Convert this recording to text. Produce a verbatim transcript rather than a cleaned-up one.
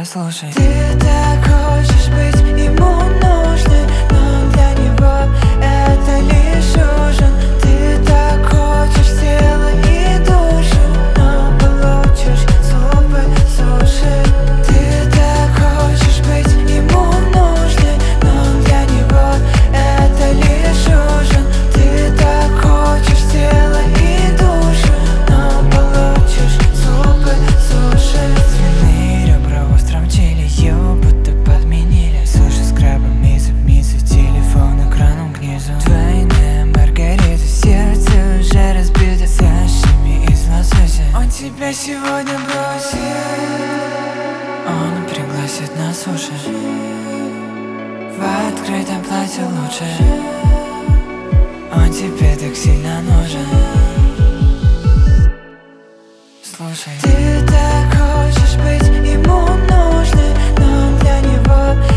послушай. Ты так хочешь быть ему нужной, но для него это лишь ужин. Ты так хочешь тело и душу, но получишь зубы суши. Ты так хочешь быть ему нужной, но для него это лишь ужин. Ты так хочешь тело и душу, но получишь зубы суши. Свиные ребра в остром чилию будто подменили суши с крабами, зубницы, телефон экраном к низу. Двойная маргарита, сердце уже разбито сашими из лосося. Он тебя сегодня бросит, Он пригласит на суши, в открытом платье лучше. Он тебе так сильно нужен. Слушай. ты так хочешь быть ему нужной, но для него